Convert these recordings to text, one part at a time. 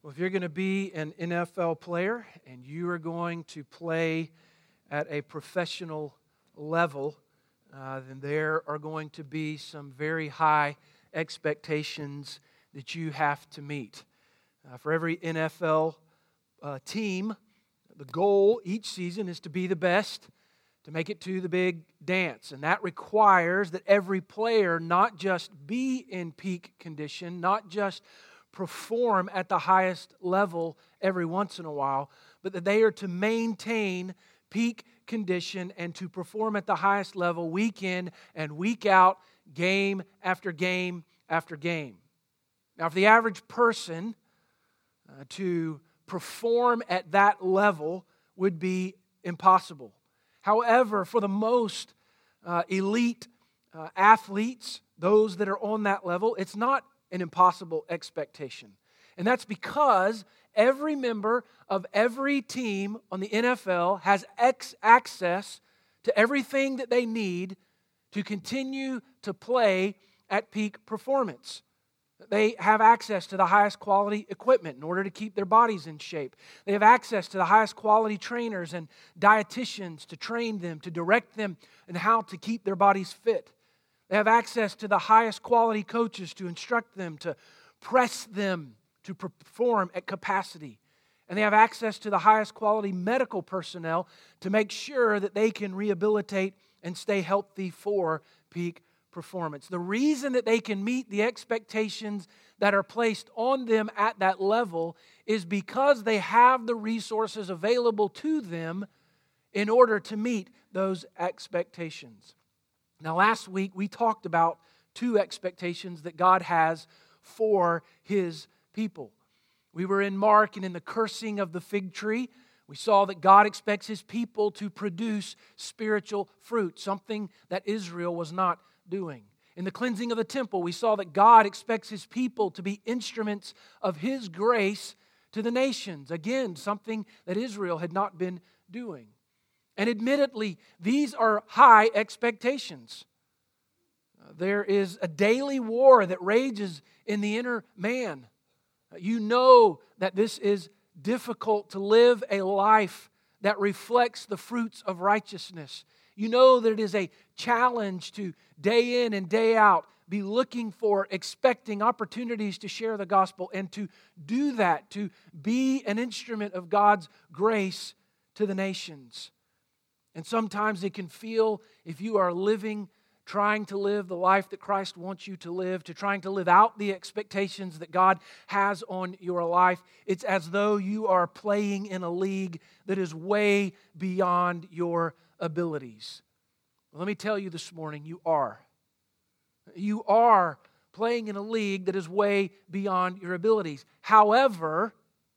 Well, if you're going to be an NFL player and you are going to play at a professional level, then there are going to be some very high expectations that you have to meet. For every NFL team, the goal each season is to be the best, to make it to the big dance. And that requires that every player not just be in peak condition, not just perform at the highest level every once in a while, but that they are to maintain peak condition and to perform at the highest level week in and week out, game after game after game. Now, for the average person to perform at that level would be impossible. However, for the most elite athletes, those that are on that level, it's not an impossible expectation. And that's because every member of every team on the NFL has access to everything that they need to continue to play at peak performance. They have access to the highest quality equipment in order to keep their bodies in shape. They have access to the highest quality trainers and dietitians to train them, to direct them in how to keep their bodies fit. They have access to the highest quality coaches to instruct them, to press them to perform at capacity. And they have access to the highest quality medical personnel to make sure that they can rehabilitate and stay healthy for peak performance. The reason that they can meet the expectations that are placed on them at that level is because they have the resources available to them in order to meet those expectations. Now, last week we talked about two expectations that God has for His people. We were in Mark and in the cursing of the fig tree, we saw that God expects His people to produce spiritual fruit, something that Israel was not doing. In the cleansing of the temple, we saw that God expects His people to be instruments of His grace to the nations. Again, something that Israel had not been doing. And admittedly, these are high expectations. There is a daily war that rages in the inner man. You know that this is difficult to live a life that reflects the fruits of righteousness. You know that it is a challenge to day in and day out be looking for, expecting opportunities to share the gospel and to do that, to be an instrument of God's grace to the nations. And sometimes it can feel, if you are trying to live the life that Christ wants you to live, to trying to live out the expectations that God has on your life, it's as though you are playing in a league that is way beyond your abilities. Let me tell you this morning, you are. You are playing in a league that is way beyond your abilities. However,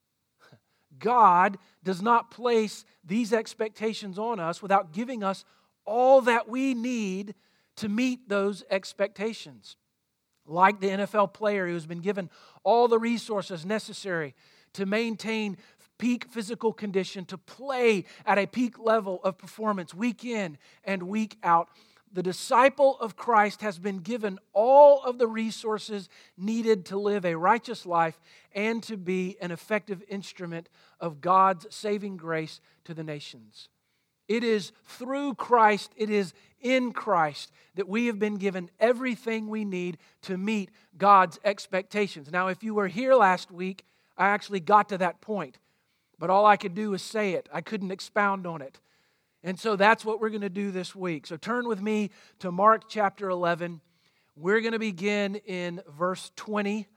God does not place these expectations on us without giving us all that we need to meet those expectations. Like the NFL player who's been given all the resources necessary to maintain peak physical condition, to play at a peak level of performance week in and week out. The disciple of Christ has been given all of the resources needed to live a righteous life and to be an effective instrument of God's saving grace to the nations. It is through Christ, it is in Christ that we have been given everything we need to meet God's expectations. Now, if you were here last week, I actually got to that point, but all I could do was say it. I couldn't expound on it. And so that's what we're going to do this week. So turn with me to Mark chapter 11. We're going to begin in verse 20.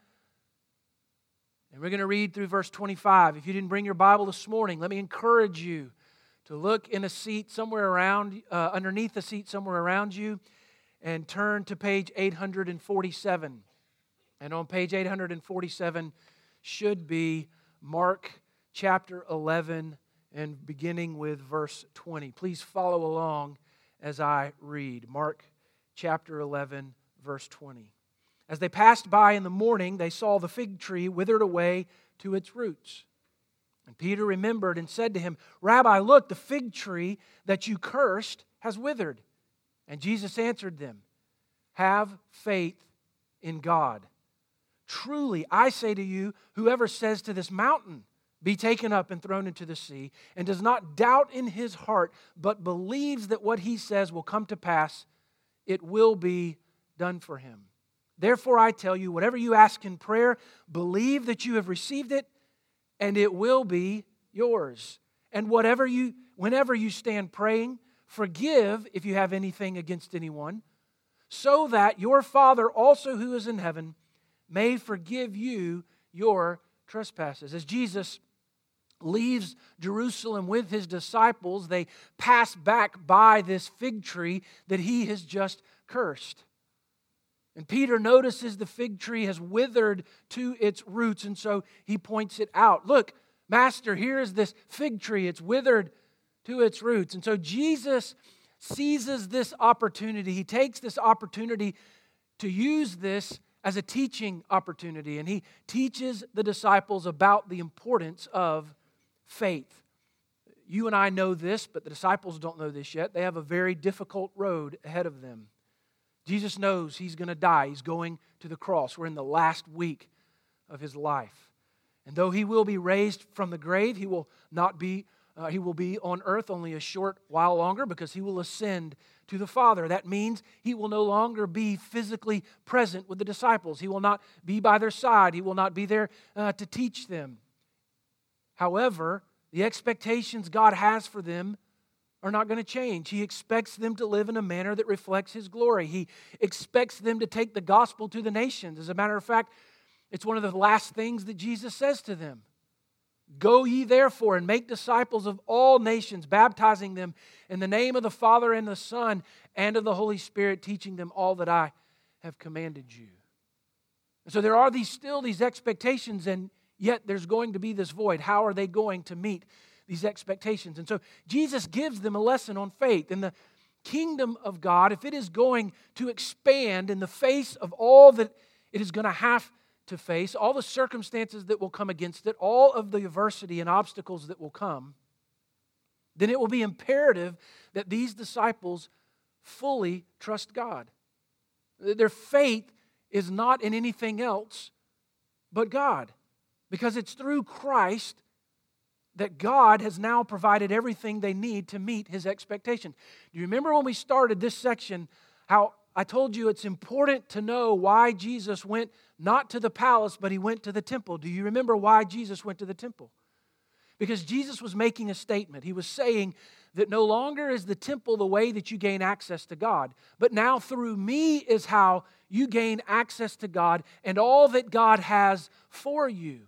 And we're going to read through verse 25. If you didn't bring your Bible this morning, let me encourage you to look in a seat somewhere around, underneath the seat somewhere around you, and turn to page 847. And on page 847 should be Mark chapter 11, and beginning with verse 20. Please follow along as I read. Mark chapter 11, verse 20. As they passed by in the morning, they saw the fig tree withered away to its roots. And Peter remembered and said to him, "Rabbi, look, the fig tree that you cursed has withered." And Jesus answered them, "Have faith in God. Truly, I say to you, whoever says to this mountain, be taken up and thrown into the sea, and does not doubt in his heart, but believes that what he says will come to pass, it will be done for him. Therefore, I tell you, whatever you ask in prayer, believe that you have received it, and it will be yours. And whenever you stand praying, forgive if you have anything against anyone, so that your Father also who is in heaven may forgive you your trespasses. As Jesus leaves Jerusalem with his disciples, they pass back by this fig tree that he has just cursed. And Peter notices the fig tree has withered to its roots, and so he points it out. Look, Master, here is this fig tree. It's withered to its roots. And so Jesus seizes this opportunity. He takes this opportunity to use this as a teaching opportunity, and he teaches the disciples about the importance of faith. You and I know this, but the disciples don't know this yet. They have a very difficult road ahead of them. Jesus knows he's going to die. He's going to the cross. We're in the last week of his life. And though he will be raised from the grave, he will be on earth only a short while longer, because he will ascend to the Father. That means he will no longer be physically present with the disciples. He will not be by their side. He will not be there to teach them. However, the expectations God has for them are not going to change. He expects them to live in a manner that reflects his glory. He expects them to take the gospel to the nations. As a matter of fact, it's one of the last things that Jesus says to them. Go ye therefore and make disciples of all nations, baptizing them in the name of the Father and the Son and of the Holy Spirit, teaching them all that I have commanded you. And so there are still these expectations, and yet there's going to be this void. How are they going to meet these expectations? And so Jesus gives them a lesson on faith. In the kingdom of God, if it is going to expand in the face of all that it is going to have to face, all the circumstances that will come against it, all of the adversity and obstacles that will come, then it will be imperative that these disciples fully trust God. Their faith is not in anything else but God, because it's through Christ that God has now provided everything they need to meet his expectations. Do you remember when we started this section, how I told you it's important to know why Jesus went not to the palace, but he went to the temple? Do you remember why Jesus went to the temple? Because Jesus was making a statement. He was saying that no longer is the temple the way that you gain access to God, but now through me is how you gain access to God and all that God has for you.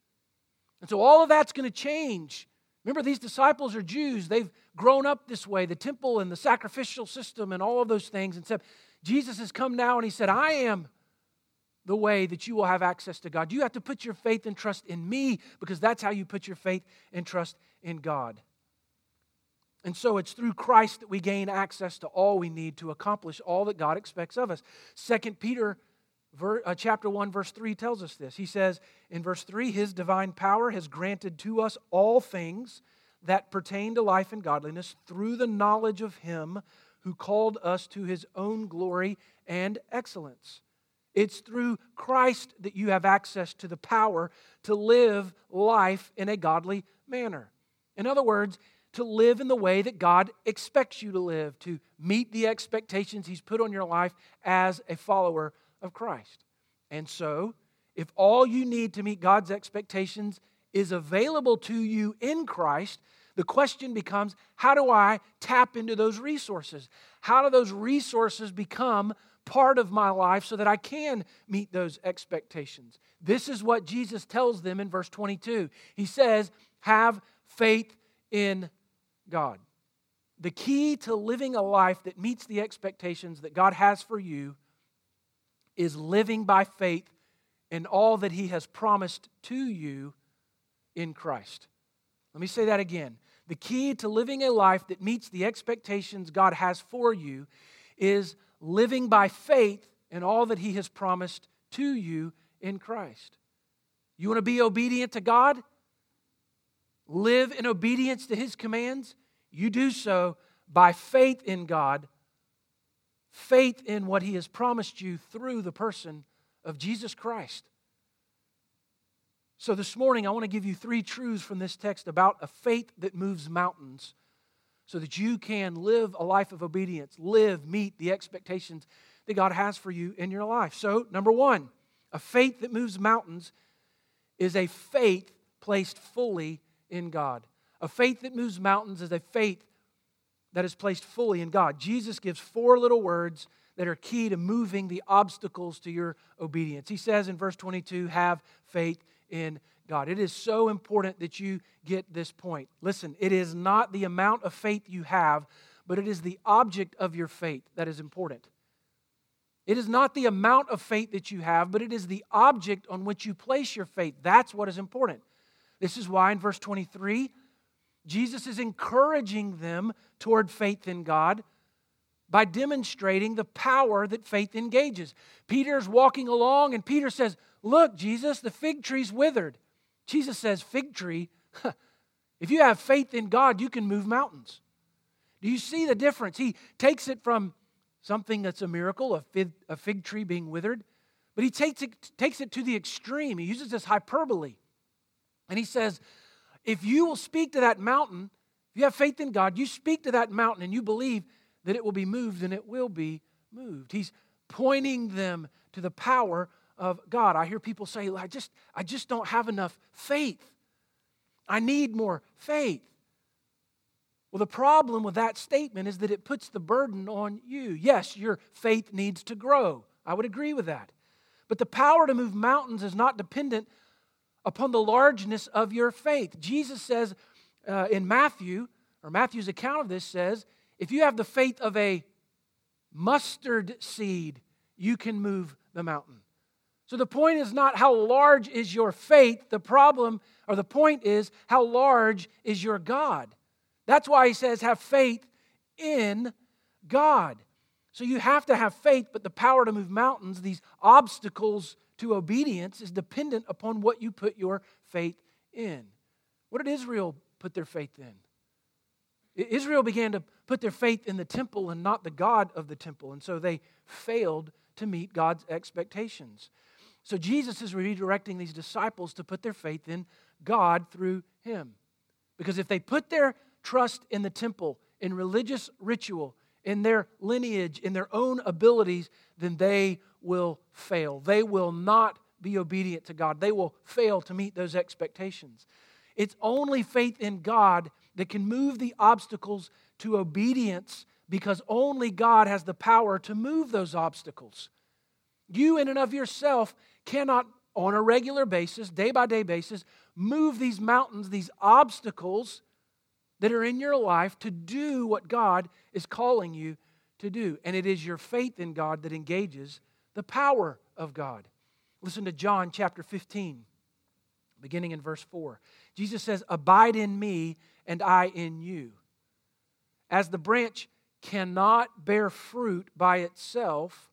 And so all of that's going to change. Remember, these disciples are Jews. They've grown up this way, the temple and the sacrificial system and all of those things. And so Jesus has come now and he said, I am the way that you will have access to God. You have to put your faith and trust in me, because that's how you put your faith and trust in God. And so it's through Christ that we gain access to all we need to accomplish all that God expects of us. 2 Peter chapter 1, verse 3 tells us this. He says in verse 3, his divine power has granted to us all things that pertain to life and godliness through the knowledge of him who called us to his own glory and excellence. It's through Christ that you have access to the power to live life in a godly manner. In other words, to live in the way that God expects you to live, to meet the expectations he's put on your life as a follower of Christ. And so, if all you need to meet God's expectations is available to you in Christ, the question becomes, how do I tap into those resources? How do those resources become part of my life so that I can meet those expectations? This is what Jesus tells them in verse 22. He says, have faith in God. The key to living a life that meets the expectations that God has for you is living by faith in all that he has promised to you in Christ. Let me say that again. The key to living a life that meets the expectations God has for you is living by faith in all that he has promised to you in Christ. You want to be obedient to God? Live in obedience to his commands? You do so by faith in God, faith in what he has promised you through the person of Jesus Christ. So this morning, I want to give you 3 truths from this text about a faith that moves mountains so that you can live a life of obedience, meet the expectations that God has for you in your life. So, number 1, a faith that moves mountains is a faith placed fully in God. A faith that moves mountains is a faith that is placed fully in God. Jesus gives 4 little words that are key to moving the obstacles to your obedience. He says in verse 22, have faith in God. It is so important that you get this point. Listen, it is not the amount of faith you have, but it is the object of your faith that is important. It is not the amount of faith that you have, but it is the object on which you place your faith. That's what is important. This is why in verse 23, Jesus is encouraging them toward faith in God by demonstrating the power that faith engages. Peter's walking along and Peter says, look, Jesus, the fig tree's withered. Jesus says, fig tree? If you have faith in God, you can move mountains. Do you see the difference? He takes it from something that's a miracle, a fig tree being withered, but he takes it to the extreme. He uses this hyperbole. And he says, if you will speak to that mountain, if you have faith in God, you speak to that mountain and you believe that it will be moved, and it will be moved. He's pointing them to the power of God. I hear people say, I just don't have enough faith. I need more faith. Well, the problem with that statement is that it puts the burden on you. Yes, your faith needs to grow. I would agree with that. But the power to move mountains is not dependent upon the largeness of your faith. Jesus says in Matthew, or Matthew's account of this says, if you have the faith of a mustard seed, you can move the mountain. So the point is not how large is your faith. The problem, or the point is, how large is your God? That's why he says, have faith in God. So you have to have faith, but the power to move mountains, these obstacles to obedience, is dependent upon what you put your faith in. What did Israel put their faith in? Israel began to put their faith in the temple and not the God of the temple, and so they failed to meet God's expectations. So Jesus is redirecting these disciples to put their faith in God through Him. Because if they put their trust in the temple, in religious ritual, in their lineage, in their own abilities, then they will fail. They will not be obedient to God. They will fail to meet those expectations. It's only faith in God that can move the obstacles to obedience, because only God has the power to move those obstacles. You in and of yourself cannot, on a regular basis, day-by-day basis, move these mountains, these obstacles that are in your life to do what God is calling you to do. And it is your faith in God that engages the power of God. Listen to John chapter 15, beginning in verse 4. Jesus says, abide in me and I in you. As the branch cannot bear fruit by itself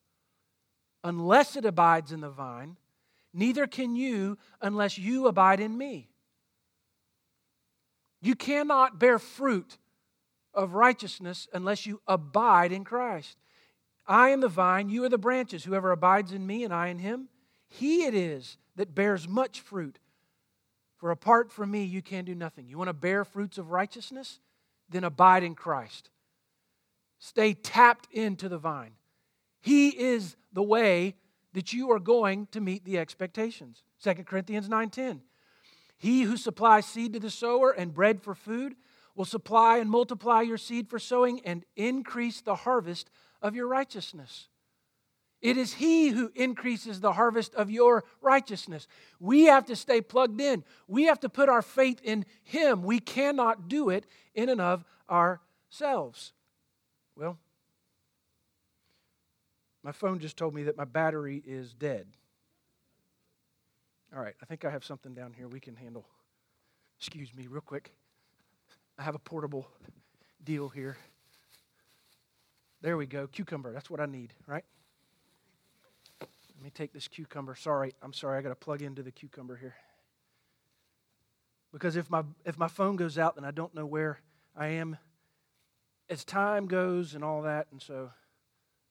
unless it abides in the vine, neither can you unless you abide in me. You cannot bear fruit of righteousness unless you abide in Christ. I am the vine, you are the branches. Whoever abides in me and I in him, he it is that bears much fruit. For apart from me, you can do nothing. You want to bear fruits of righteousness? Then abide in Christ. Stay tapped into the vine. He is the way that you are going to meet the expectations. 2 Corinthians 9:10. He who supplies seed to the sower and bread for food will supply and multiply your seed for sowing and increase the harvest of your righteousness. It is He who increases the harvest of your righteousness. We have to stay plugged in. We have to put our faith in Him. We cannot do it in and of ourselves. Well, my phone just told me that my battery is dead. All right, I think I have something down here we can handle. Excuse me, real quick. I have a portable deal here. There we go, cucumber. That's what I need, right? Let me take this cucumber. I'm sorry, I got to plug into the cucumber here. Because if my phone goes out, then I don't know where I am as time goes and all that, and so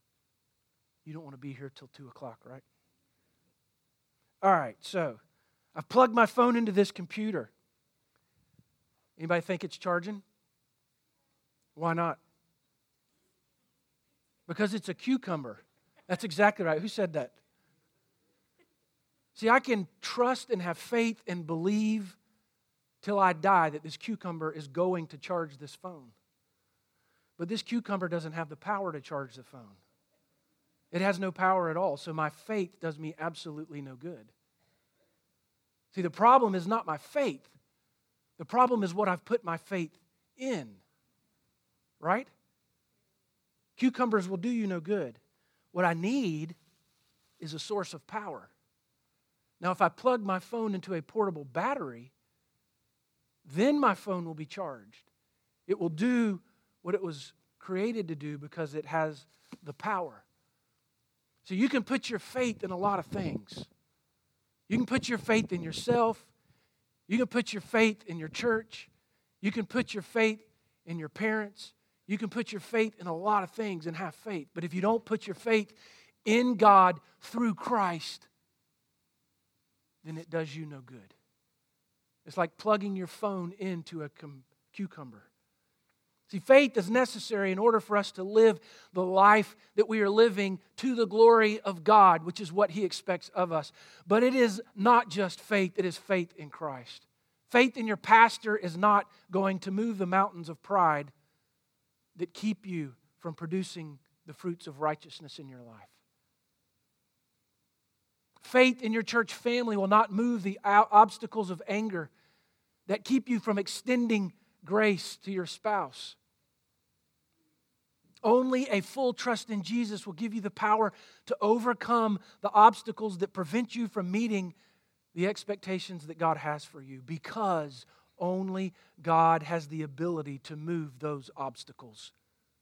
you don't want to be here till 2 o'clock, right? All right, so I've plugged my phone into this computer. Anybody think it's charging? Why not? Because it's a cucumber. That's exactly right. Who said that? See, I can trust and have faith and believe till I die that this cucumber is going to charge this phone. But this cucumber doesn't have the power to charge the phone. It has no power at all, so my faith does me absolutely no good. See, the problem is not my faith. The problem is what I've put my faith in. Right? Cucumbers will do you no good. What I need is a source of power. Now, if I plug my phone into a portable battery, then my phone will be charged. It will do what it was created to do because it has the power. So you can put your faith in a lot of things. You can put your faith in yourself. You can put your faith in your church. You can put your faith in your parents. You can put your faith in a lot of things and have faith. But if you don't put your faith in God through Christ, then it does you no good. It's like plugging your phone into a cucumber. See, faith is necessary in order for us to live the life that we are living to the glory of God, which is what He expects of us. But it is not just faith, it is faith in Christ. Faith in your pastor is not going to move the mountains of pride that keep you from producing the fruits of righteousness in your life. Faith in your church family will not move the obstacles of anger that keep you from extending grace to your spouse. Only a full trust in Jesus will give you the power to overcome the obstacles that prevent you from meeting the expectations that God has for you, because only God has the ability to move those obstacles.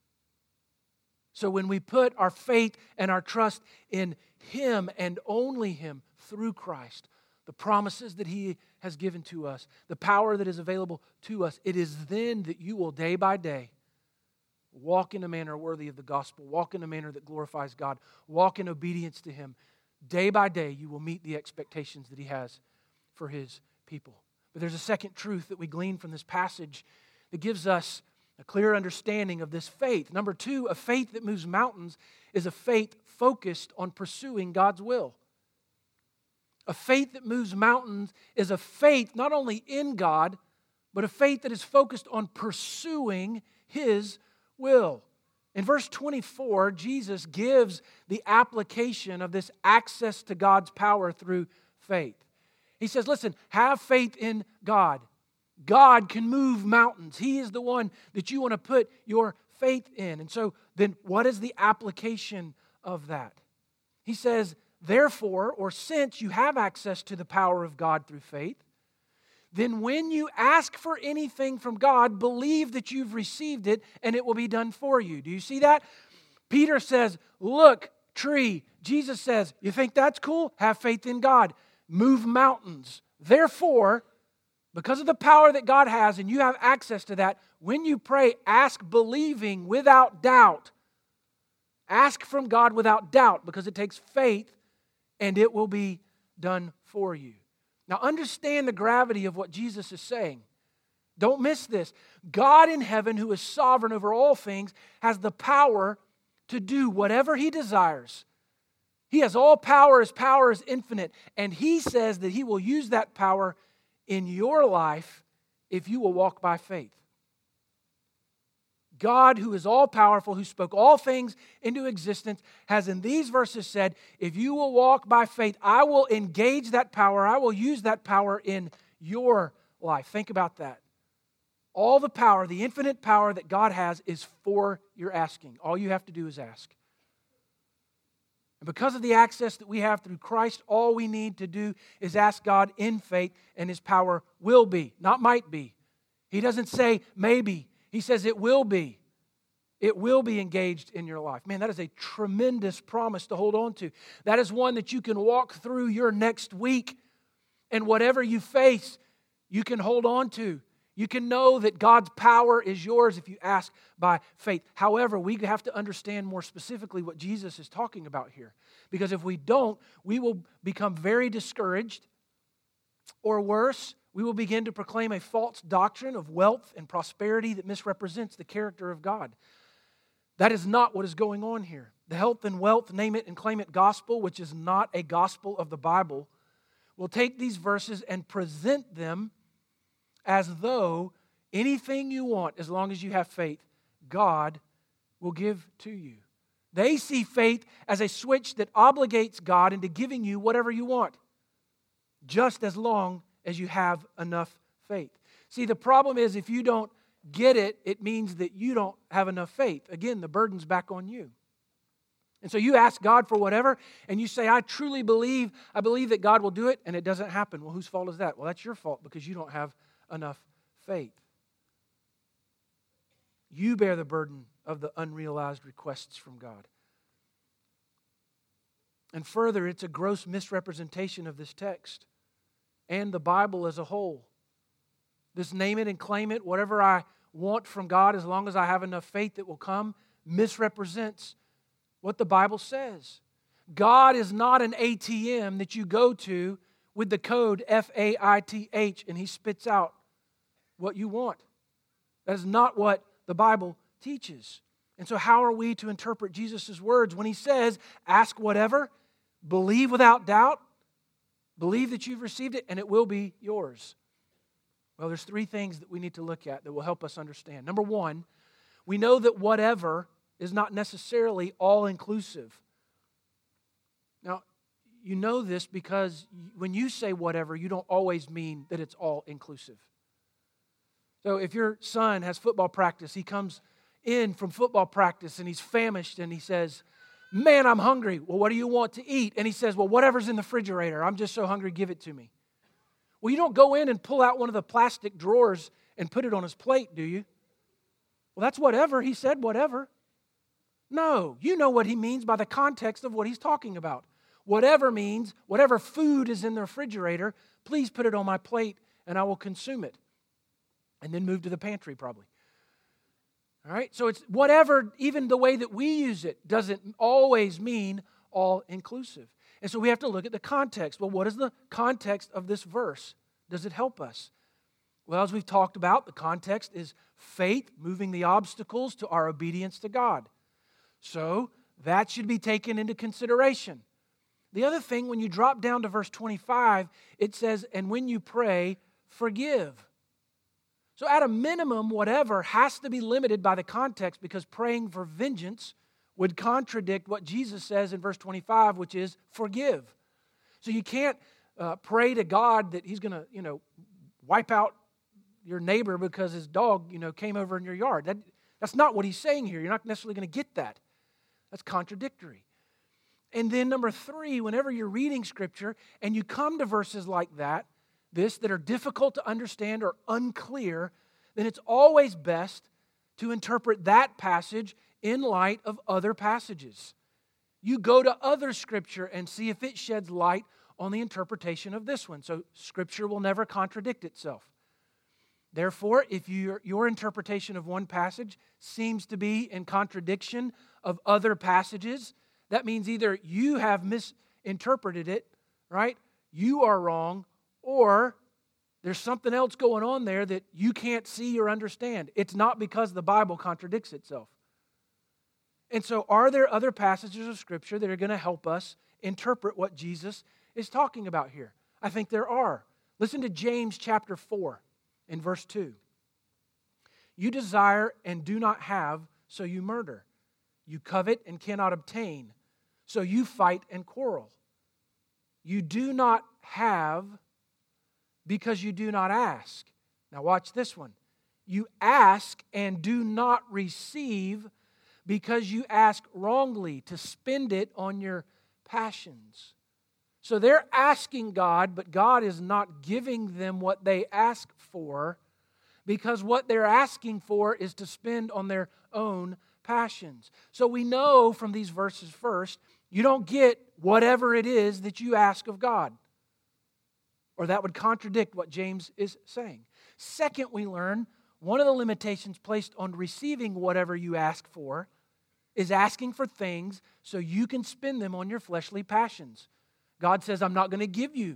So when we put our faith and our trust in Him and only Him through Christ, the promises that He has given to us, the power that is available to us, it is then that you will day by day walk in a manner worthy of the gospel, walk in a manner that glorifies God, walk in obedience to Him. Day by day you will meet the expectations that He has for His people. But there's a second truth that we glean from this passage that gives us a clear understanding of this faith. Number two, a faith that moves mountains is a faith focused on pursuing God's will. A faith that moves mountains is a faith not only in God, but a faith that is focused on pursuing His will. In verse 24, Jesus gives the application of this access to God's power through faith. He says, listen, have faith in God. God can move mountains. He is the one that you want to put your faith in. And so then what is the application of that? He says, therefore, or since you have access to the power of God through faith, then when you ask for anything from God, believe that you've received it and it will be done for you. Do you see that? Peter says, look, tree. Jesus says, you think that's cool? Have faith in God. Move mountains. Therefore, because of the power that God has and you have access to that, when you pray, ask believing without doubt. Ask from God without doubt, because it takes faith and it will be done for you. Now understand the gravity of what Jesus is saying. Don't miss this. God in heaven, who is sovereign over all things, has the power to do whatever He desires. He has all power. His power is infinite. And He says that He will use that power in your life if you will walk by faith. God, who is all-powerful, who spoke all things into existence, has in these verses said, if you will walk by faith, I will engage that power. I will use that power in your life. Think about that. All the power, the infinite power that God has is for your asking. All you have to do is ask. And because of the access that we have through Christ, all we need to do is ask God in faith, and His power will be, not might be. He doesn't say maybe. He says it will be. It will be engaged in your life. Man, that is a tremendous promise to hold on to. That is one that you can walk through your next week, and whatever you face, you can hold on to. You can know that God's power is yours if you ask by faith. However, we have to understand more specifically what Jesus is talking about here. Because if we don't, we will become very discouraged. Or worse, we will begin to proclaim a false doctrine of wealth and prosperity that misrepresents the character of God. That is not what is going on here. The health and wealth, name it and claim it gospel, which is not a gospel of the Bible, will take these verses and present them as though anything you want, as long as you have faith, God will give to you. They see faith as a switch that obligates God into giving you whatever you want, just as long as you have enough faith. See, the problem is if you don't get it, it means that you don't have enough faith. Again, the burden's back on you. And so you ask God for whatever, and you say, I believe that God will do it, and it doesn't happen. Well, whose fault is that? Well, that's your fault because you don't have enough faith. You bear the burden of the unrealized requests from God. And further, it's a gross misrepresentation of this text and the Bible as a whole. This name it and claim it, whatever I want from God, as long as I have enough faith it will come, misrepresents what the Bible says. God is not an ATM that you go to with the code FAITH and He spits out what you want. That is not what the Bible teaches. And so how are we to interpret Jesus' words when He says, ask whatever, believe without doubt, believe that you've received it, and it will be yours? Well, there's three things that we need to look at that will help us understand. Number one, we know that whatever is not necessarily all-inclusive. Now, you know this because when you say whatever, you don't always mean that it's all-inclusive. So if your son has football practice, he comes in from football practice and he's famished and he says, man, I'm hungry. Well, what do you want to eat? And he says, well, whatever's in the refrigerator. I'm just so hungry, give it to me. Well, you don't go in and pull out one of the plastic drawers and put it on his plate, do you? Well, that's whatever. He said whatever. No, you know what he means by the context of what he's talking about. Whatever means, whatever food is in the refrigerator, please put it on my plate and I will consume it. And then move to the pantry probably. All right, so it's whatever, even the way that we use it doesn't always mean all-inclusive. And so we have to look at the context. Well, what is the context of this verse? Does it help us? Well, as we've talked about, the context is faith moving the obstacles to our obedience to God. So that should be taken into consideration. The other thing, when you drop down to verse 25, it says, and when you pray, forgive. So at a minimum, whatever has to be limited by the context because praying for vengeance would contradict what Jesus says in verse 25, which is forgive. So you can't pray to God that He's going to, wipe out your neighbor because his dog, came over in your yard. That's not what He's saying here. You're not necessarily going to get that. That's contradictory. And then number three, whenever you're reading Scripture and you come to verses like that are difficult to understand or unclear, then it's always best to interpret that passage in light of other passages. You go to other Scripture and see if it sheds light on the interpretation of this one. So Scripture will never contradict itself. Therefore, if your interpretation of one passage seems to be in contradiction of other passages, that means either you have misinterpreted it, right? You are wrong, or there's something else going on there that you can't see or understand. It's not because the Bible contradicts itself. And so are there other passages of Scripture that are going to help us interpret what Jesus is talking about here? I think there are. Listen to James chapter 4 in verse 2. You desire and do not have, so you murder. You covet and cannot obtain, so you fight and quarrel. You do not have because you do not ask. Now watch this one. You ask and do not receive because you ask wrongly to spend it on your passions. So they're asking God, but God is not giving them what they ask for because what they're asking for is to spend on their own passions. So we know from these verses first, you don't get whatever it is that you ask of God. Or that would contradict what James is saying. Second, we learn one of the limitations placed on receiving whatever you ask for is asking for things so you can spend them on your fleshly passions. God says, I'm not going to give you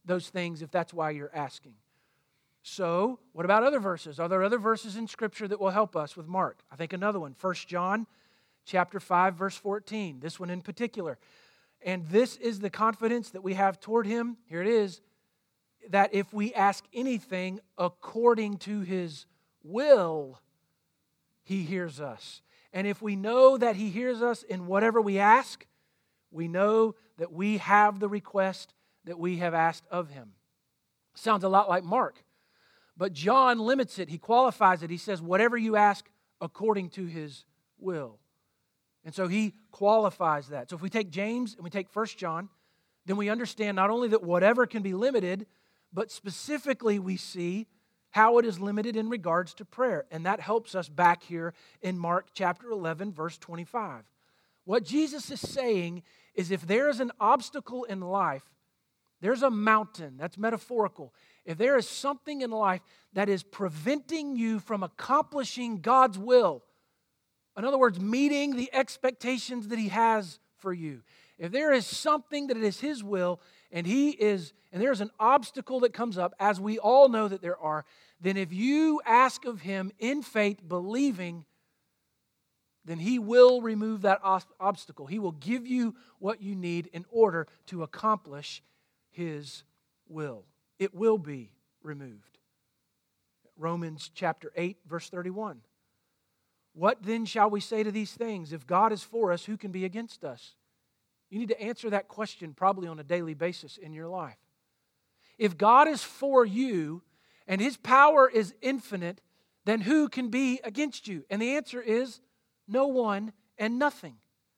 those things if that's why you're asking. So, what about other verses? Are there other verses in Scripture that will help us with Mark? I think another one, 1 John chapter 5, verse 14. This one in particular. And this is the confidence that we have toward Him. Here it is. That if we ask anything according to His will, He hears us. And if we know that He hears us in whatever we ask, we know that we have the request that we have asked of Him. Sounds a lot like Mark. But John limits it. He qualifies it. He says, whatever you ask according to His will. And so he qualifies that. So if we take James and we take 1 John, then we understand not only that whatever can be limited, but specifically we see how it is limited in regards to prayer. And that helps us back here in Mark chapter 11, verse 25. What Jesus is saying is if there is an obstacle in life, there's a mountain, that's metaphorical. If there is something in life that is preventing you from accomplishing God's will, in other words, meeting the expectations that He has for you. If there is something that it is His will and there's an obstacle that comes up, as we all know that there are, then if you ask of Him in faith, believing, then He will remove that obstacle. He will give you what you need in order to accomplish His will. It will be removed. Romans chapter 8, verse 31. What then shall we say to these things? If God is for us, who can be against us? You need to answer that question probably on a daily basis in your life. If God is for you and His power is infinite, then who can be against you? And the answer is no one and nothing.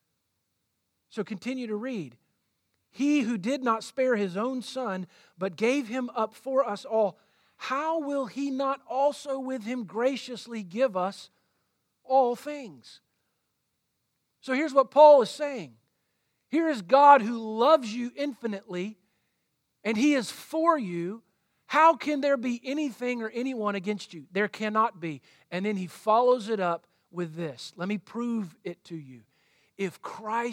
So continue to read. He who did not spare His own Son, but gave Him up for us all, how will He not also with Him graciously give us all things? So here's what Paul is saying. Here is God who loves you infinitely, and He is for you. How can there be anything or anyone against you? There cannot be. And then he follows it up with this. Let me prove it to you. If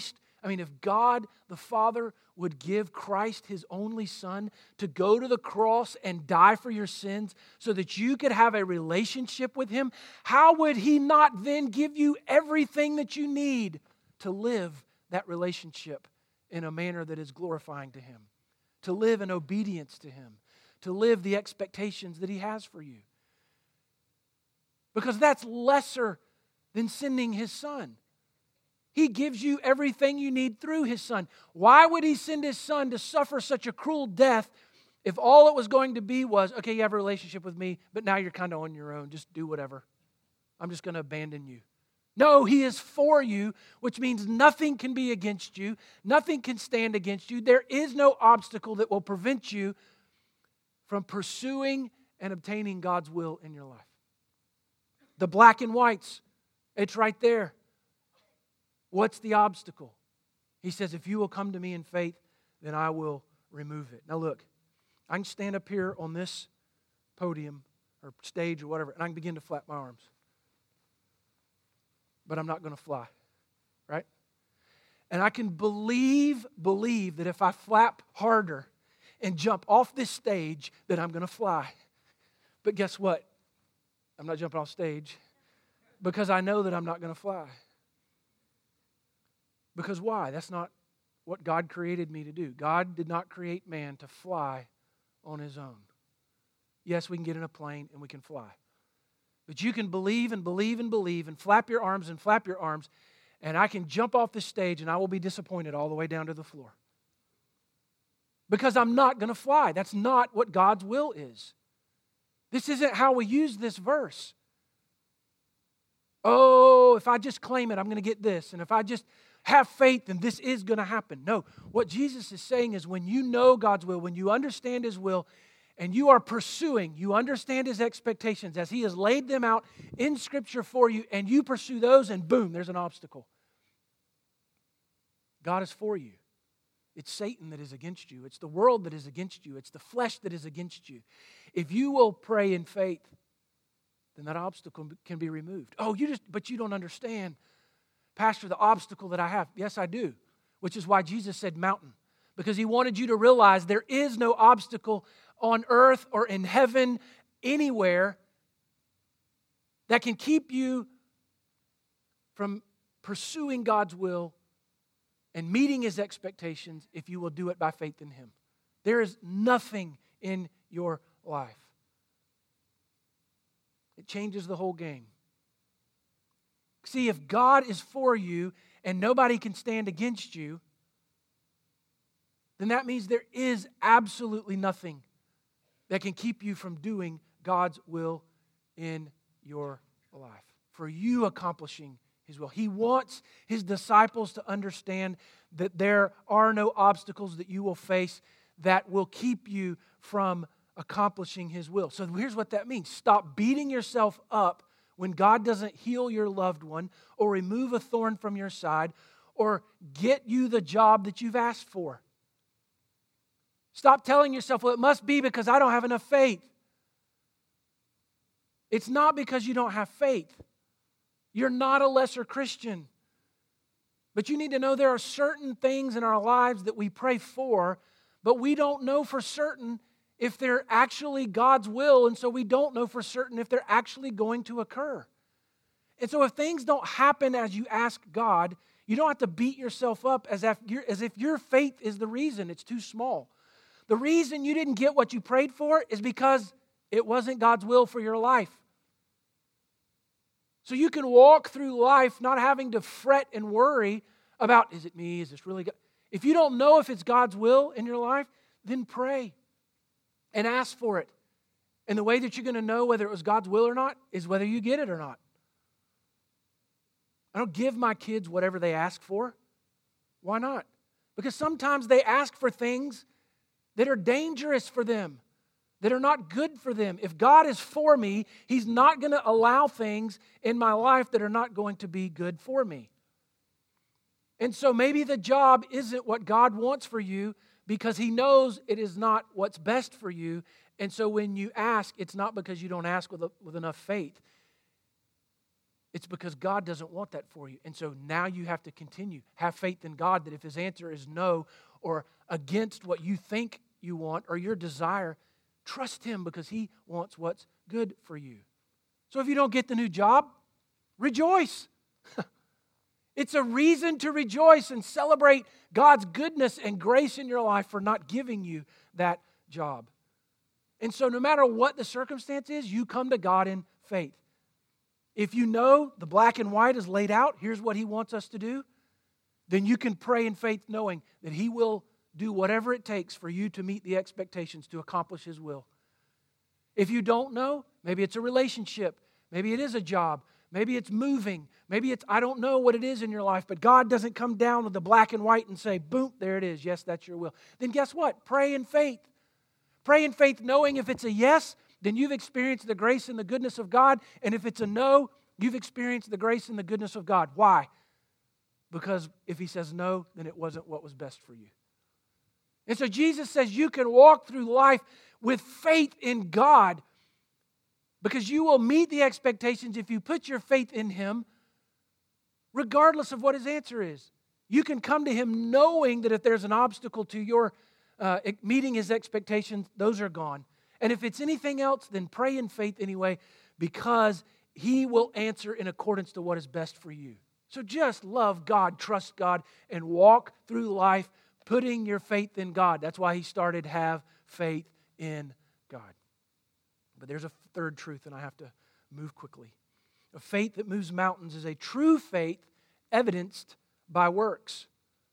God the Father would give Christ His only Son to go to the cross and die for your sins so that you could have a relationship with Him, how would He not then give you everything that you need to live that relationship in a manner that is glorifying to Him, to live in obedience to Him, to live the expectations that He has for you? Because that's lesser than sending His Son. He gives you everything you need through His Son. Why would He send His Son to suffer such a cruel death if all it was going to be was, okay, you have a relationship with me, but now you're kind of on your own. Just do whatever. I'm just going to abandon you. No, He is for you, which means nothing can be against you. Nothing can stand against you. There is no obstacle that will prevent you from pursuing and obtaining God's will in your life. The black and whites, it's right there. What's the obstacle? He says, if you will come to me in faith, then I will remove it. Now look, I can stand up here on this podium or stage or whatever, and I can begin to flap my arms. But I'm not going to fly, right? And I can believe that if I flap harder and jump off this stage, that I'm going to fly. But guess what? I'm not jumping off stage because I know that I'm not going to fly. Because why? That's not what God created me to do. God did not create man to fly on his own. Yes, we can get in a plane and we can fly. But you can believe and believe and believe and flap your arms, and I can jump off the stage and I will be disappointed all the way down to the floor. Because I'm not going to fly. That's not what God's will is. This isn't how we use this verse. Oh, if I just claim it, I'm going to get this. And if I just have faith, then this is going to happen. No, what Jesus is saying is when you know God's will, when you understand His will, and you are pursuing, you understand His expectations as He has laid them out in Scripture for you, and you pursue those, and boom, there's an obstacle. God is for you. It's Satan that is against you. It's the world that is against you. It's the flesh that is against you. If you will pray in faith, then that obstacle can be removed. Oh, but you don't understand, Pastor, the obstacle that I have. Yes, I do, which is why Jesus said mountain. because He wanted you to realize there is no obstacle on earth or in heaven, anywhere, that can keep you from pursuing God's will and meeting His expectations if you will do it by faith in Him. There is nothing in your life. It changes the whole game. See, if God is for you and nobody can stand against you, then that means there is absolutely nothing that can keep you from doing God's will in your life, for you accomplishing His will. He wants His disciples to understand that there are no obstacles that you will face that will keep you from accomplishing His will. So here's what that means. Stop beating yourself up when God doesn't heal your loved one or remove a thorn from your side or get you the job that you've asked for. Stop telling yourself, well, it must be because I don't have enough faith. It's not because you don't have faith. You're not a lesser Christian. But you need to know there are certain things in our lives that we pray for, but we don't know for certain if they're actually God's will, and so we don't know for certain if they're actually going to occur. And so if things don't happen as you ask God, you don't have to beat yourself up as if your faith is the reason it's too small. The reason you didn't get what you prayed for is because it wasn't God's will for your life. So you can walk through life not having to fret and worry about, is it me? Is this really God? If you don't know if it's God's will in your life, then pray and ask for it. And the way that you're going to know whether it was God's will or not is whether you get it or not. I don't give my kids whatever they ask for. Why not? Because sometimes they ask for things that are dangerous for them, that are not good for them. If God is for me, He's not going to allow things in my life that are not going to be good for me. And so maybe the job isn't what God wants for you because He knows it is not what's best for you. And so when you ask, it's not because you don't ask with enough faith. It's because God doesn't want that for you. And so now you have to continue. Have faith in God that if His answer is no or against what you think you want or your desire, trust Him because He wants what's good for you. So if you don't get the new job, rejoice. It's a reason to rejoice and celebrate God's goodness and grace in your life for not giving you that job. And so no matter what the circumstance is, you come to God in faith. If you know the black and white is laid out, here's what He wants us to do, then you can pray in faith knowing that He will do whatever it takes for you to meet the expectations to accomplish His will. If you don't know, maybe it's a relationship, maybe it is a job, maybe it's moving, maybe it's, I don't know what it is in your life, but God doesn't come down with the black and white and say, boom, there it is, yes, that's your will. Then guess what? Pray in faith. Pray in faith knowing if it's a yes, then you've experienced the grace and the goodness of God, and if it's a no, you've experienced the grace and the goodness of God. Why? Because if He says no, then it wasn't what was best for you. And so Jesus says you can walk through life with faith in God because you will meet the expectations if you put your faith in Him regardless of what His answer is. You can come to Him knowing that if there's an obstacle to your meeting His expectations, those are gone. And if it's anything else, then pray in faith anyway because He will answer in accordance to what is best for you. So just love God, trust God, and walk through life putting your faith in God. That's why He started have faith in God. But there's a third truth, and I have to move quickly. A faith that moves mountains is a true faith evidenced by works.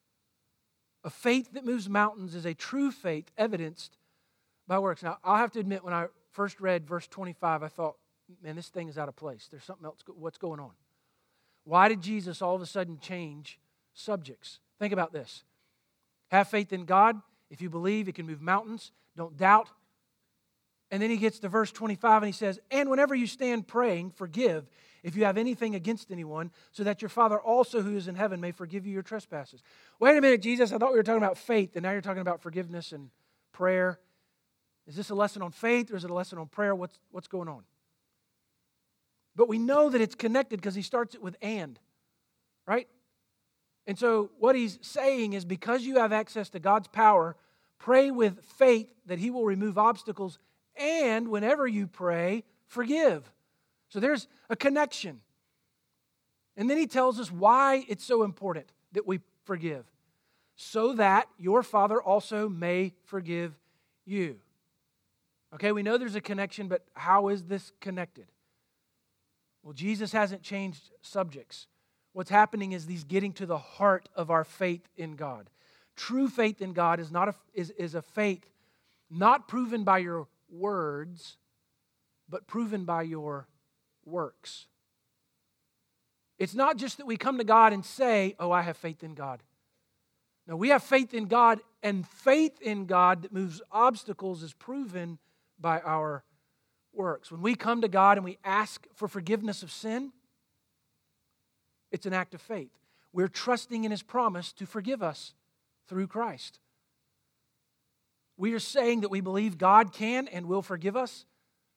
A faith that moves mountains is a true faith evidenced by works. Now, I'll have to admit, when I first read verse 25, I thought, man, this thing is out of place. There's something else. What's going on? Why did Jesus all of a sudden change subjects? Think about this. Have faith in God. If you believe, it can move mountains. Don't doubt. And then He gets to verse 25 and He says, and whenever you stand praying, forgive if you have anything against anyone, so that your Father also who is in heaven may forgive you your trespasses. Wait a minute, Jesus, I thought we were talking about faith, and now you're talking about forgiveness and prayer. Is this a lesson on faith or is it a lesson on prayer? What's going on? But we know that it's connected because He starts it with and, right? And so what he's saying is, because you have access to God's power, pray with faith that He will remove obstacles, and whenever you pray, forgive. So there's a connection. And then he tells us why it's so important that we forgive. So that your Father also may forgive you. Okay, we know there's a connection, but how is this connected? Well, Jesus hasn't changed subjects. What's happening is He's getting to the heart of our faith in God. True faith in God is a faith not proven by your words, but proven by your works. It's not just that we come to God and say, oh, I have faith in God. No, we have faith in God, and faith in God that moves obstacles is proven by our works. When we come to God and we ask for forgiveness of sin, it's an act of faith. We're trusting in His promise to forgive us through Christ. We are saying that we believe God can and will forgive us,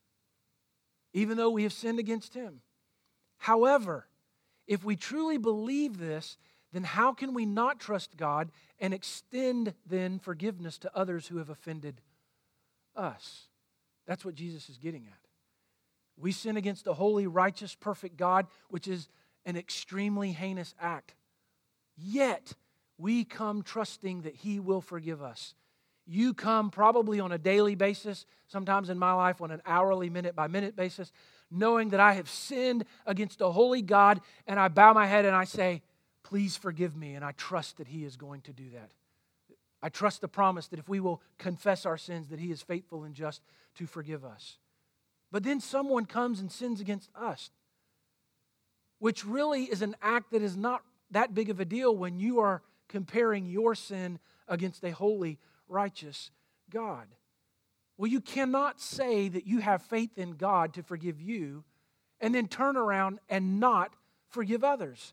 even though we have sinned against Him. However, if we truly believe this, then how can we not trust God and extend then forgiveness to others who have offended us? That's what Jesus is getting at. We sin against a holy, righteous, perfect God, which is an extremely heinous act. Yet, we come trusting that He will forgive us. You come probably on a daily basis, sometimes in my life on an hourly, minute-by-minute basis, knowing that I have sinned against a holy God, and I bow my head and I say, please forgive me, and I trust that He is going to do that. I trust the promise that if we will confess our sins, that He is faithful and just to forgive us. But then someone comes and sins against us, which really is an act that is not that big of a deal when you are comparing your sin against a holy, righteous God. Well, you cannot say that you have faith in God to forgive you and then turn around and not forgive others.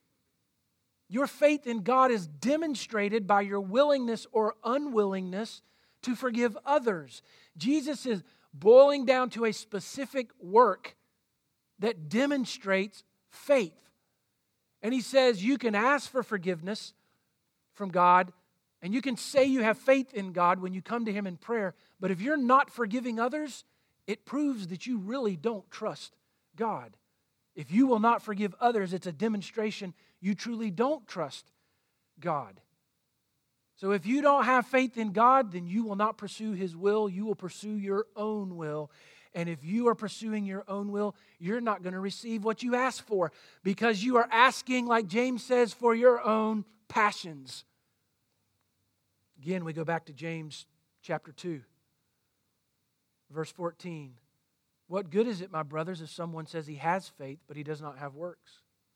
Your faith in God is demonstrated by your willingness or unwillingness to forgive others. Jesus is boiling down to a specific work that demonstrates faith. And He says you can ask for forgiveness from God, and you can say you have faith in God when you come to Him in prayer, but if you're not forgiving others, it proves that you really don't trust God. If you will not forgive others, it's a demonstration you truly don't trust God. So if you don't have faith in God, then you will not pursue His will. You will pursue your own will. And if you are pursuing your own will, you're not going to receive what you ask for, because you are asking, like James says, for your own passions. Again, we go back to James chapter 2, verse 14. What good is it, my brothers, if someone says he has faith, but he does not have works?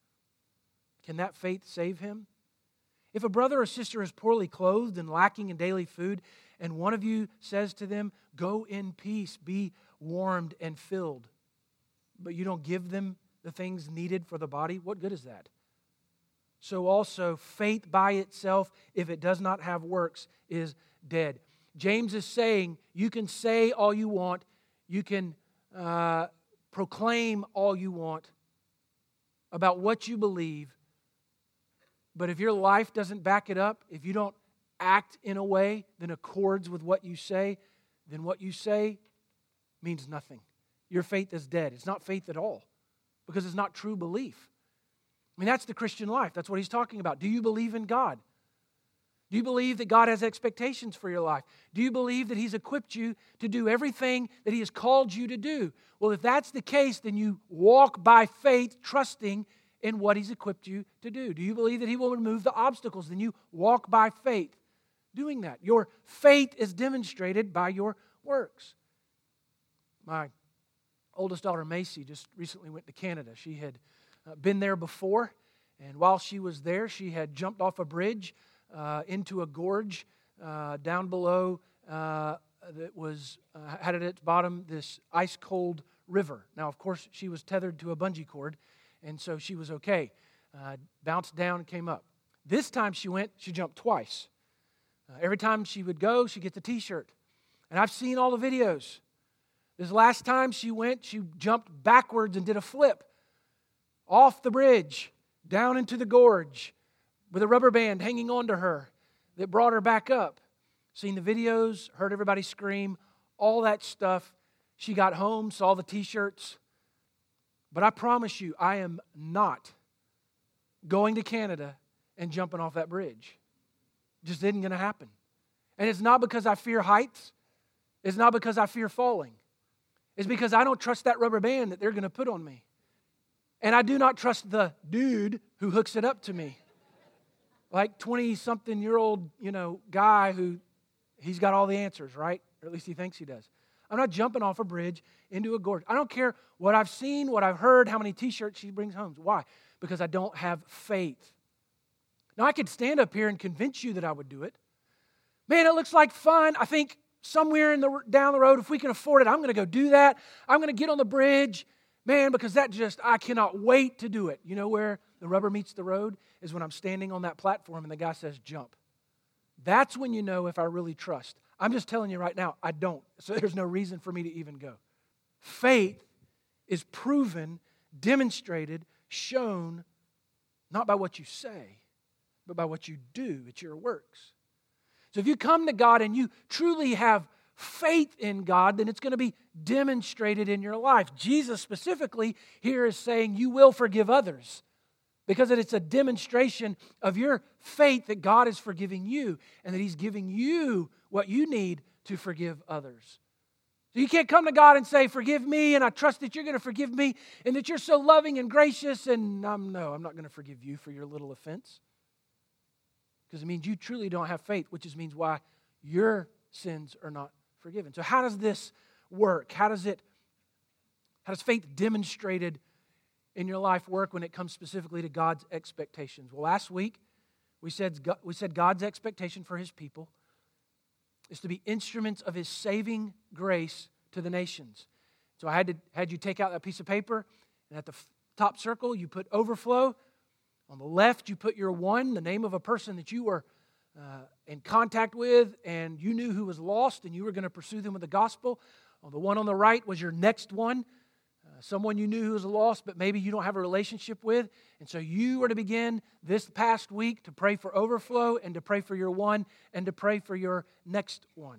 Can that faith save him? If a brother or sister is poorly clothed and lacking in daily food, and one of you says to them, go in peace, be warmed and filled, but you don't give them the things needed for the body, what good is that? So also, faith by itself, if it does not have works, is dead. James is saying, you can say all you want, you can proclaim all you want about what you believe, but if your life doesn't back it up, if you don't act in a way that accords with what you say, then what you say means nothing. Your faith is dead. It's not faith at all, because it's not true belief. I mean, that's the Christian life. That's what he's talking about. Do you believe in God? Do you believe that God has expectations for your life? Do you believe that He's equipped you to do everything that He has called you to do? Well, if that's the case, then you walk by faith, trusting in what He's equipped you to do. Do you believe that He will remove the obstacles? Then you walk by faith doing that. Your faith is demonstrated by your works. My oldest daughter, Macy, just recently went to Canada. She had been there before, and while she was there, she had jumped off a bridge into a gorge down below that was had at its bottom this ice-cold river. Now, of course, she was tethered to a bungee cord, and so she was okay. Bounced down and came up. This time she jumped twice. Every time she would go, she gets a T-shirt. And I've seen all the videos. This last time she went, she jumped backwards and did a flip off the bridge, down into the gorge, with a rubber band hanging onto her that brought her back up. Seen the videos, heard everybody scream, all that stuff. She got home, saw the t-shirts. But I promise you, I am not going to Canada and jumping off that bridge. Just isn't going to happen. And it's not because I fear heights. It's not because I fear falling. It's because I don't trust that rubber band that they're going to put on me. And I do not trust the dude who hooks it up to me. Like 20-something-year-old, guy who, he's got all the answers, right? Or at least he thinks he does. I'm not jumping off a bridge into a gorge. I don't care what I've seen, what I've heard, how many t-shirts she brings home. Why? Because I don't have faith. Now, I could stand up here and convince you that I would do it. Man, it looks like fun. I think somewhere down the road, if we can afford it, I'm going to go do that. I'm going to get on the bridge. Man, because I cannot wait to do it. You know where the rubber meets the road? Is when I'm standing on that platform and the guy says, jump. That's when you know if I really trust. I'm just telling you right now, I don't. So there's no reason for me to even go. Faith is proven, demonstrated, shown, not by what you say, but by what you do. It's your works. So if you come to God and you truly have faith in God, then it's going to be demonstrated in your life. Jesus specifically here is saying you will forgive others because it's a demonstration of your faith that God is forgiving you and that He's giving you what you need to forgive others. So you can't come to God and say, forgive me, and I trust that you're going to forgive me and that you're so loving and gracious, and I'm not going to forgive you for your little offense. Because it means you truly don't have faith, which means why your sins are not forgiven. So how does this work? How does faith demonstrated in your life work when it comes specifically to God's expectations? Well, last week we said God's expectation for His people is to be instruments of His saving grace to the nations. So I had you take out that piece of paper, and at the top circle you put overflow. On the left, you put your one, the name of a person that you were in contact with, and you knew who was lost, and you were going to pursue them with the gospel. The one on the right was your next one, someone you knew who was lost, but maybe you don't have a relationship with. And so you were to begin this past week to pray for overflow, and to pray for your one, and to pray for your next one.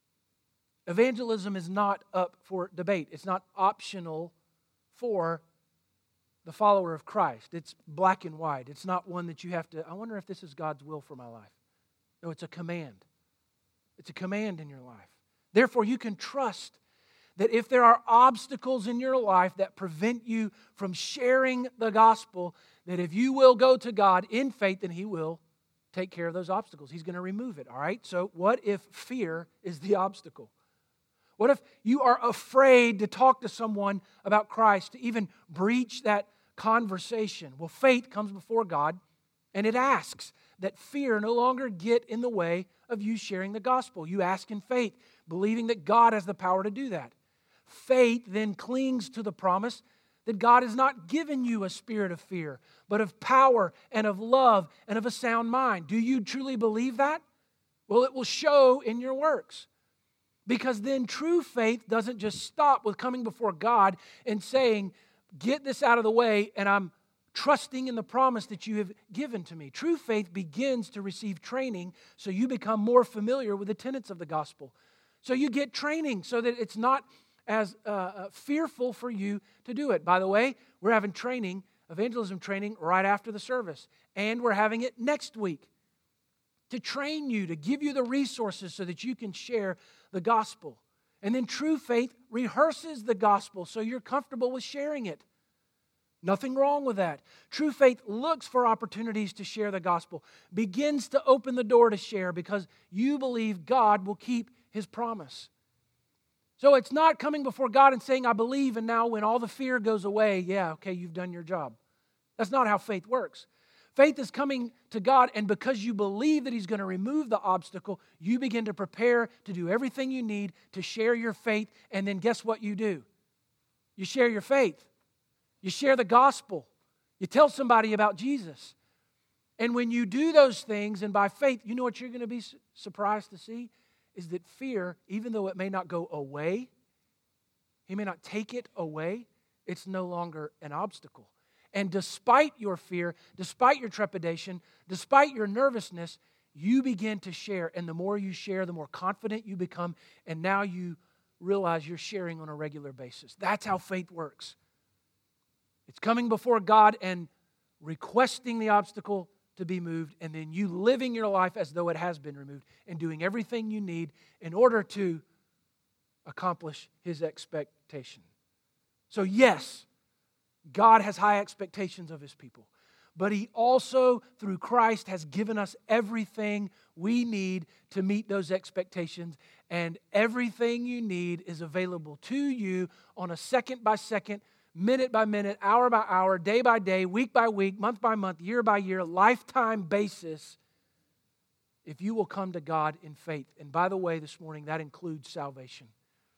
Evangelism is not up for debate. It's not optional for the follower of Christ. It's black and white. It's not one that you have to, I wonder if this is God's will for my life. No, it's a command. It's a command in your life. Therefore, you can trust that if there are obstacles in your life that prevent you from sharing the gospel, that if you will go to God in faith, then He will take care of those obstacles. He's going to remove it, all right? So what if fear is the obstacle? What if you are afraid to talk to someone about Christ, to even breach that conversation? Well, faith comes before God, and it asks that fear no longer get in the way of you sharing the gospel. You ask in faith, believing that God has the power to do that. Faith then clings to the promise that God has not given you a spirit of fear, but of power and of love and of a sound mind. Do you truly believe that? Well, it will show in your works. Because then true faith doesn't just stop with coming before God and saying, get this out of the way, and I'm trusting in the promise that you have given to me. True faith begins to receive training so you become more familiar with the tenets of the gospel. So you get training so that it's not as fearful for you to do it. By the way, we're having training, evangelism training, right after the service. And we're having it next week to train you, to give you the resources so that you can share the gospel. And then true faith rehearses the gospel so you're comfortable with sharing it. Nothing wrong with that. True faith looks for opportunities to share the gospel, begins to open the door to share because you believe God will keep His promise. So it's not coming before God and saying, I believe, and now when all the fear goes away, yeah, okay, you've done your job. That's not how faith works. Faith is coming to God, and because you believe that He's going to remove the obstacle, you begin to prepare to do everything you need to share your faith, and then guess what you do? You share your faith. You share the gospel. You tell somebody about Jesus. And when you do those things, and by faith, you know what you're going to be surprised to see? Is that fear, even though it may not go away, He may not take it away, it's no longer an obstacle. And despite your fear, despite your trepidation, despite your nervousness, you begin to share. And the more you share, the more confident you become. And now you realize you're sharing on a regular basis. That's how faith works. It's coming before God and requesting the obstacle to be moved, and then you living your life as though it has been removed and doing everything you need in order to accomplish His expectation. So yes, God has high expectations of His people, but He also, through Christ, has given us everything we need to meet those expectations, and everything you need is available to you on a second-by-second, minute by minute, hour by hour, day by day, week by week, month by month, year by year, lifetime basis, if you will come to God in faith. And by the way, this morning, that includes salvation.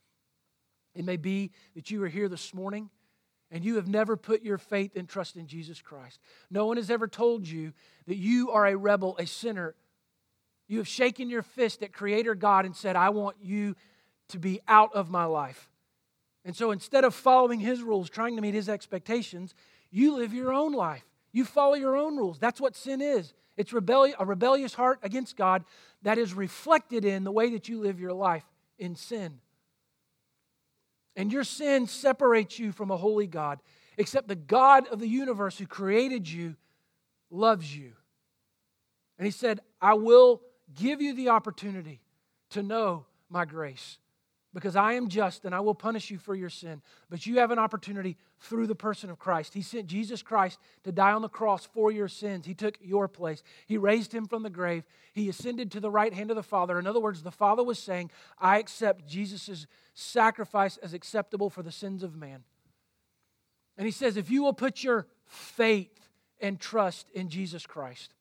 It may be that you are here this morning and you have never put your faith and trust in Jesus Christ. No one has ever told you that you are a rebel, a sinner. You have shaken your fist at Creator God and said, I want you to be out of my life. And so instead of following His rules, trying to meet His expectations, you live your own life. You follow your own rules. That's what sin is. It's a rebellious heart against God that is reflected in the way that you live your life in sin. And your sin separates you from a holy God, except the God of the universe who created you loves you. And He said, I will give you the opportunity to know my grace, because I am just and I will punish you for your sin. But you have an opportunity through the person of Christ. He sent Jesus Christ to die on the cross for your sins. He took your place. He raised Him from the grave. He ascended to the right hand of the Father. In other words, the Father was saying, I accept Jesus' sacrifice as acceptable for the sins of man. And He says, if you will put your faith and trust in Jesus Christ,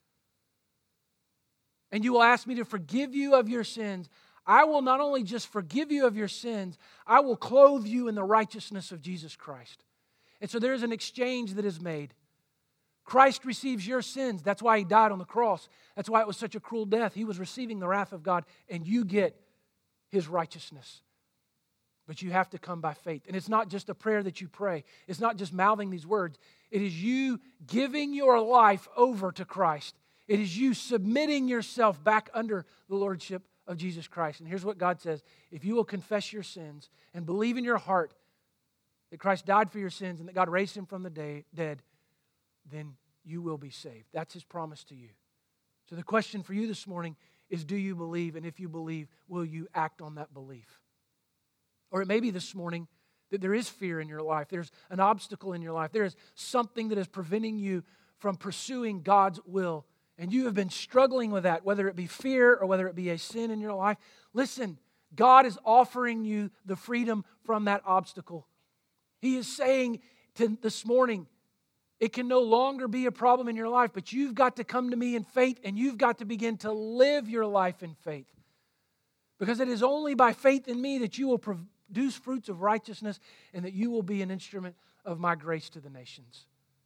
and you will ask me to forgive you of your sins, I will not only just forgive you of your sins, I will clothe you in the righteousness of Jesus Christ. And so there is an exchange that is made. Christ receives your sins. That's why He died on the cross. That's why it was such a cruel death. He was receiving the wrath of God, and you get His righteousness. But you have to come by faith. And it's not just a prayer that you pray. It's not just mouthing these words. It is you giving your life over to Christ. It is you submitting yourself back under the lordship of Jesus Christ. And here's what God says. If you will confess your sins and believe in your heart that Christ died for your sins and that God raised Him from the dead, then you will be saved. That's His promise to you. So the question for you this morning is, do you believe? And if you believe, will you act on that belief? Or it may be this morning that there is fear in your life. There's an obstacle in your life. There is something that is preventing you from pursuing God's will. And you have been struggling with that, whether it be fear or whether it be a sin in your life. Listen, God is offering you the freedom from that obstacle. He is saying this morning, it can no longer be a problem in your life, but you've got to come to me in faith, and you've got to begin to live your life in faith. Because it is only by faith in me that you will produce fruits of righteousness and that you will be an instrument of my grace to the nations.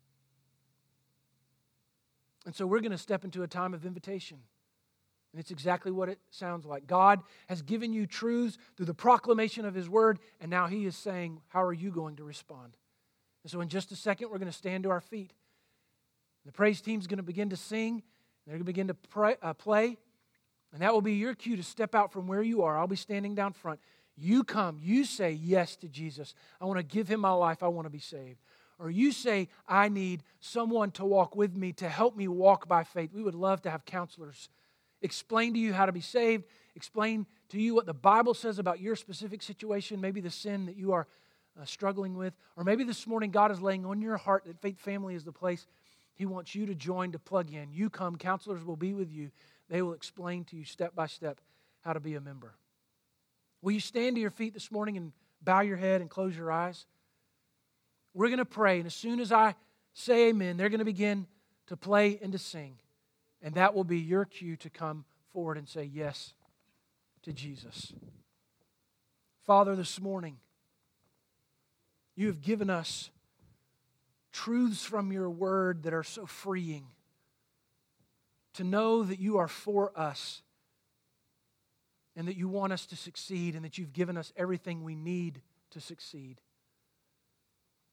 And so we're going to step into a time of invitation. And it's exactly what it sounds like. God has given you truths through the proclamation of His Word, and now He is saying, how are you going to respond? And so in just a second, we're going to stand to our feet. The praise team's going to begin to sing. They're going to begin to play. And that will be your cue to step out from where you are. I'll be standing down front. You come. You say yes to Jesus. I want to give Him my life. I want to be saved. Or you say, I need someone to walk with me to help me walk by faith. We would love to have counselors explain to you how to be saved, explain to you what the Bible says about your specific situation, maybe the sin that you are struggling with. Or maybe this morning God is laying on your heart that Faith Family is the place He wants you to join, to plug in. You come, counselors will be with you. They will explain to you step by step how to be a member. Will you stand to your feet this morning and bow your head and close your eyes? We're going to pray, and as soon as I say amen, they're going to begin to play and to sing. And that will be your cue to come forward and say yes to Jesus. Father, this morning, You have given us truths from Your Word that are so freeing. To know that You are for us and that You want us to succeed and that You've given us everything we need to succeed.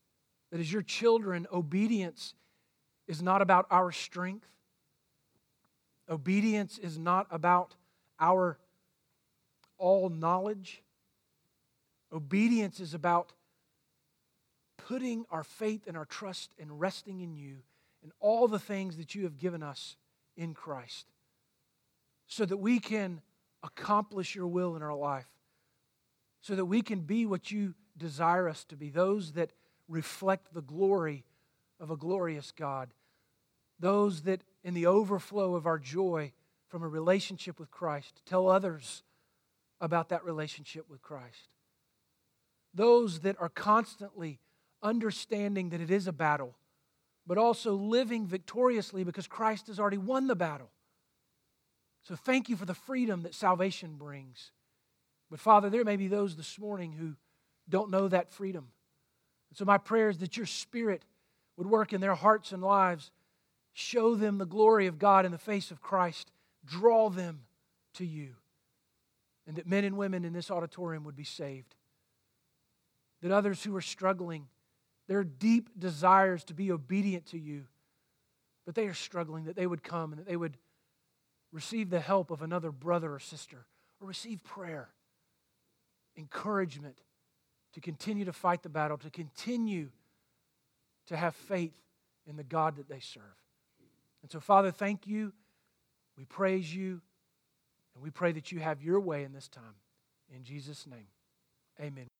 That as your children, obedience is not about our strength. Obedience is not about our all knowledge. Obedience is about putting our faith and our trust and resting in you and all the things that you have given us in Christ so that we can accomplish your will in our life, so that we can be what you desire us to be, those that reflect the glory of a glorious God, those that in the overflow of our joy from a relationship with Christ, tell others about that relationship with Christ. Those that are constantly understanding that it is a battle, but also living victoriously because Christ has already won the battle. So thank you for the freedom that salvation brings. But Father, there may be those this morning who don't know that freedom. And so my prayer is that your Spirit would work in their hearts and lives, show them the glory of God in the face of Christ, draw them to you, and that men and women in this auditorium would be saved. That others who are struggling, their deep desires to be obedient to you, but they are struggling, that they would come and that they would receive the help of another brother or sister, or receive prayer, encouragement to continue to fight the battle, to continue to have faith in the God that they serve. And so, Father, thank you. We praise you, and we pray that you have your way in this time. In Jesus' name, amen.